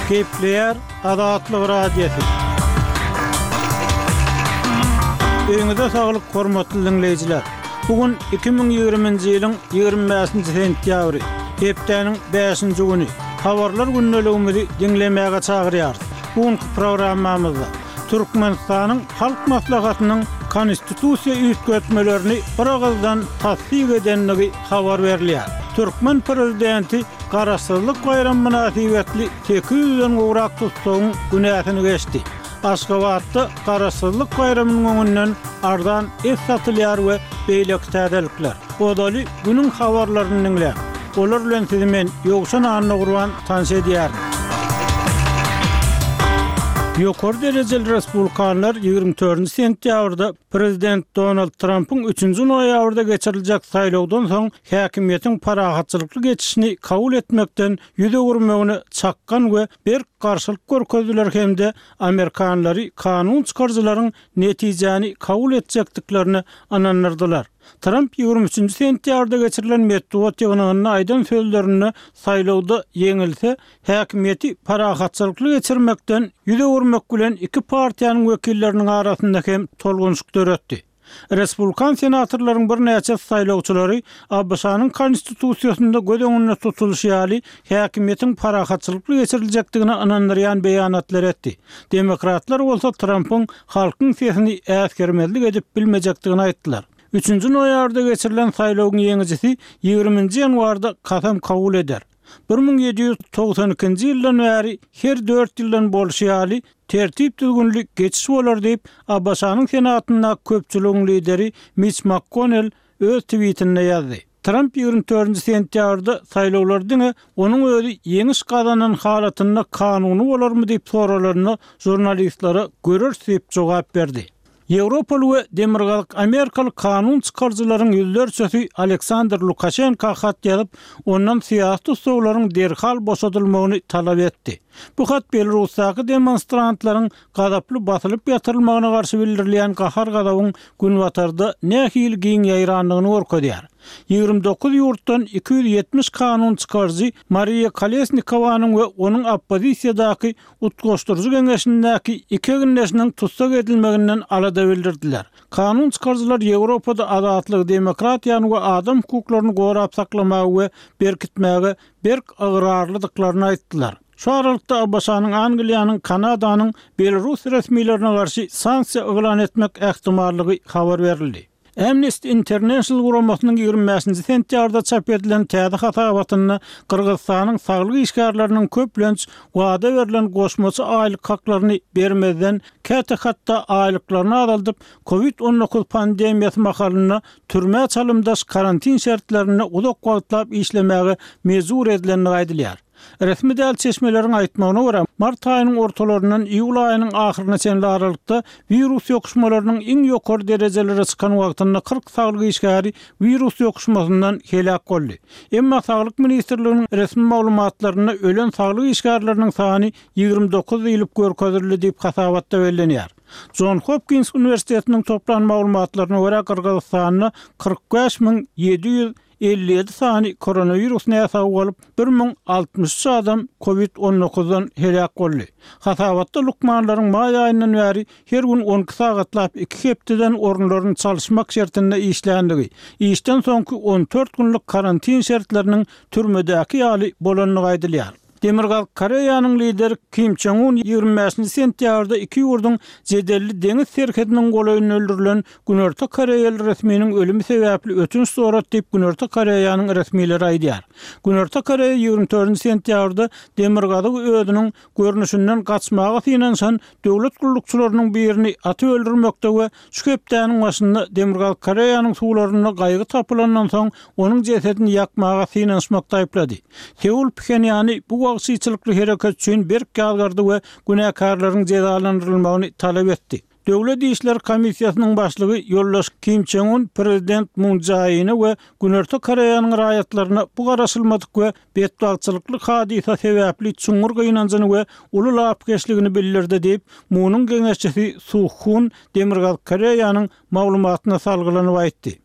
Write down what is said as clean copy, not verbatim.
Kepler Adatlyk radiosu. Öňüňizde saglyk hormatly dinleýijiler. Bugün 2020-nji ýylyň 25-nji sentýabry, hepdeniň 5-nji güni. Habarlar günneligimizi dinlemäge çagyrýar. Bugünkü programmamyzda Türkmenistanyň halk maslahatynyň konstitusiýa üýtgetmelerini bir agyldan tasdiq edenligi habar berilýär. Türkmen prezidenti Garaşsyzlyk bayram münasibetli 800-den gowrak tutsagyň günäsini geçdi. Aşgabatda Garaşsyzlyk bayramynyň öňünden ardan es satylýar we beýlek täzelikler. Odaly günüň habarlaryny dinle. Olar bilen sizi men Ýogşan Anna Gurban tanış edýär. Ýokary derejeli respublikanlar 24 sentýabrda Prezident Donald Trump'ın 3-nji noýabrda geçiriljek saýlawdan soň häkimiýetiň parahatçylykly geçişini kabul etmekden ýüze gurmagyny çakkan we bir garşylyk görkezdiler hemde Amerikanlary kanun çykarjylaryň netijäni kabul etjekdiklerini anandyrdylar. Trump 23 sentýabrda geçirilen medeniýet ýygynyň aýdan sözlerini saýlawda ýeňilse, häkimiýeti parahatçylykly geçirmekden ýüze gurmak bilen iki partiýanyň wekilleriniň arasynda hem tolgunçluk döretdi. Respublikan senatorlaryň bir näçe saýlawçylary Abbasanyň konstitusiýasynda göz öňünde tutulýaly häkimiýetiň parahatçylykly geçiriljekdigini anandyrýan beýanatlar etdi. Demokratlar bolsa Trump'yň halkyň sesini äsgermezlik edip bilmejekdigini aýtdylar. 3-nji noýabrda geçirilen saýlawyň ýeňijisi 20-nji ýanwarda kasam kabul eder. 1792-nji ýyldan bäri her 4 ýyldan bolşýaly tertip düzgünlik geçiş bolar diýip Abbasanyň senatyna köpçüligiň lideri Mitch McConnell öz tweetinde ýazdy. Trump 24 sentýabrda saýlawlardyň onuň özi ýeňiş gazanan halatyna kanuny bolarmy diýip soralaryna jurnalistlere görür diýip jogap berdi. Ýewropaly we demirgalyk Amerikaly kanun çykarjylaryň ýüzlerçesi Aleksandr Lukashenko hat ýazyp, ondan syýasy sowlaryň derhal boşadylmagyny talap etdi. Bu hat Belarusdaky demonstrantlaryň gadaply basylyp ýatyrylmagyna garşy bildirilýän gahar gadawyň günbatarda nähil giň ýaýranlygyny görkezýär. 29 ýurtdan 270 kanun çykarjy Maria Kolesnikowanyň we onuň oppozisiýadaky utgoşdurjy geňeşindäki iki günneşiniň tutsak edilmeginden alada bildirdiler. Kanun çykarjylar Ýewropada adatlyk demokratiýany we adam hukuklaryny gorap saklamagy we berkitmäge berk agrarlydyklaryny aýtdylar. Şu aralykda Abbasanyň Angliýanyň, Kanadanyň Belarus resmiýetlerine garşy sanksiýa elan etmek ähtimallygy habar berildi. Amnesty International guramatynyň 25-nji sentýabrda çap edilen täze hatawatyny Kyrgyzstanyň saglyk işgärleriniň köplenç wada berilen goşmaçy aýlyk haklaryny bermeden käte hatda aýlyklaryny azaldyp COVID-19 pandemiýasy mahalyna türme çalymdaş karantin şertlerini uzak wagtlap işlemäge mezur edilenini aýdylýar. Resmi däl çeşmeleriň aýtmagyna görä, mart aýynyň ortalaryndan iýul aýynyň ahyryna çenli aralykda virus ýokuşmalarynyň iň ýokary derejelere çykan wagtynda 40 saglyk işgäri virus ýokuşmasyndan helak boldy. Emma Saglyk ministrliginiň resmi maglumatlaryna ölen saglyk işgärleriniň sany 29 ýylyp görkezildi diýip hasabatda bellenýär. John Hopkins Üniversitetiniň toplan maglumatlaryna görä Kyrgyzstanyň 45.757 sany koronavirus näse bolup 1063 adam COVID-19-dan helak boldy. Hasabatda lukmanlaryň maý aýyndan bäri her gün 12 sagatlap 2 hepdeden orunlaryny çalışmak şertinde işlänligi, işden soňky 14 günlük karantin şertleriniň türmedäki ýaly bolanyny aýdylýar. Demirgalyk Koreýanyň lideri Kim Jong-un 25 sentýabrda iki ýurdun jedelli deňiz serkediniň golaýyny öldürilen Günorta Koreýaly resmiýetiniň ölümi sebäpli ötünç sorat diýip Günorta Koreýanyň resmiýetleri aýdýar. Günorta Koreýa 24 sentýabrda demirgalyk ödüniň görnüşinden gaçmagy synanşan döwlet gullukçylarynyň birini aty öldürmekde we şu hepdeniň başynda Demirgalyk Koreýanyň suwlaryna gaýgy tapylandan soň onuň jesedini ýakmaga synanşmakda aýplady. Seul Pxenyany bu wagtçylykly hereket üçin berk ýalgardy we günäkarlaryň jezalandyrylmagyny talap etdi. Döwlet işler komissiýasynyň başlygy Ýoldaş Kim Jong-un Prezident Moon Jae-ini we Günorta Koreýanyň raýatlaryna bu garaşylmadyk we betbagçylykly hadisa sebäpli çuňur gynanjyny we uly lapkeşligini bildirdi diýip Moonyň geňeşçisi Suh Hun Demirgalyk Koreýanyň maglumatyna salgylanyp aýtdy.